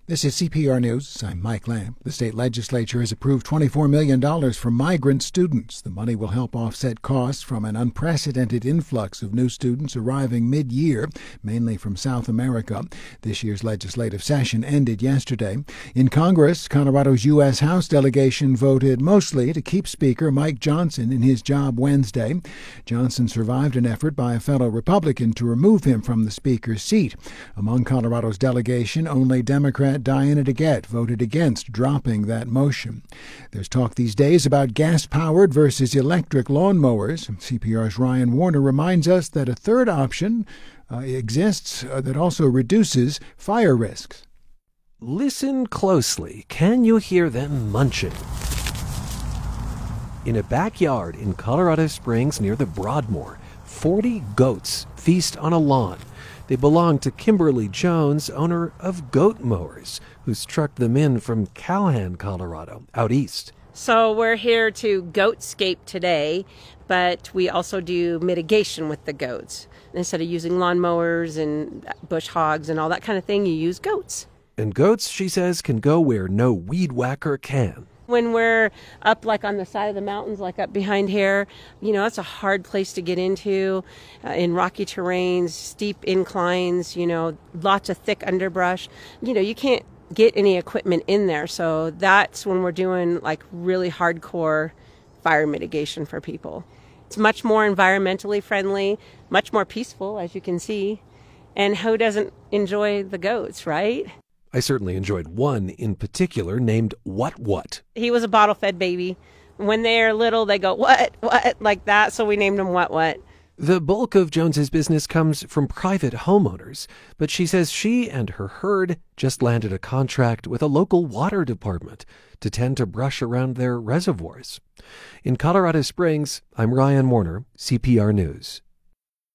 This is CPR News. I'm Mike Lamb. The state legislature has approved $24 million for migrant students. The money will help offset costs from an unprecedented influx of new students arriving mid-year, mainly from South America. This year's legislative session ended yesterday. In Congress, Colorado's U.S. House delegation voted mostly to keep Speaker Mike Johnson in his job Wednesday. Johnson survived an effort by a fellow Republican to remove him from the Speaker's seat. Among Colorado's delegation, only Democrat Diana DeGette voted against dropping that motion. There's talk these days about gas-powered versus electric lawnmowers. CPR's Ryan Warner reminds us that a third option exists that also reduces fire risks. Listen closely. Can you hear them munching? In a backyard in Colorado Springs near the Broadmoor, 40 goats feast on a lawn. They belong to Kimberly Jones, owner of Goat Mowers, who's trucked them in from Callahan, Colorado, out east. So we're here to goatscape today, but we also do mitigation with the goats. Instead of using lawnmowers and bush hogs and all that kind of thing, you use goats. And goats, she says, can go where no weed whacker can. When we're up like on the side of the mountains, like up behind here, that's a hard place to get into in rocky terrains, steep inclines, lots of thick underbrush. You can't get any equipment in there. So that's when we're doing like really hardcore fire mitigation for people. It's much more environmentally friendly, much more peaceful, as you can see. And who doesn't enjoy the goats, right? I certainly enjoyed one in particular named What. He was a bottle-fed baby. When they're little, they go, what, like that, so we named him What. The bulk of Jones's business comes from private homeowners, but she says she and her herd just landed a contract with a local water department to tend to brush around their reservoirs. In Colorado Springs, I'm Ryan Warner, CPR News.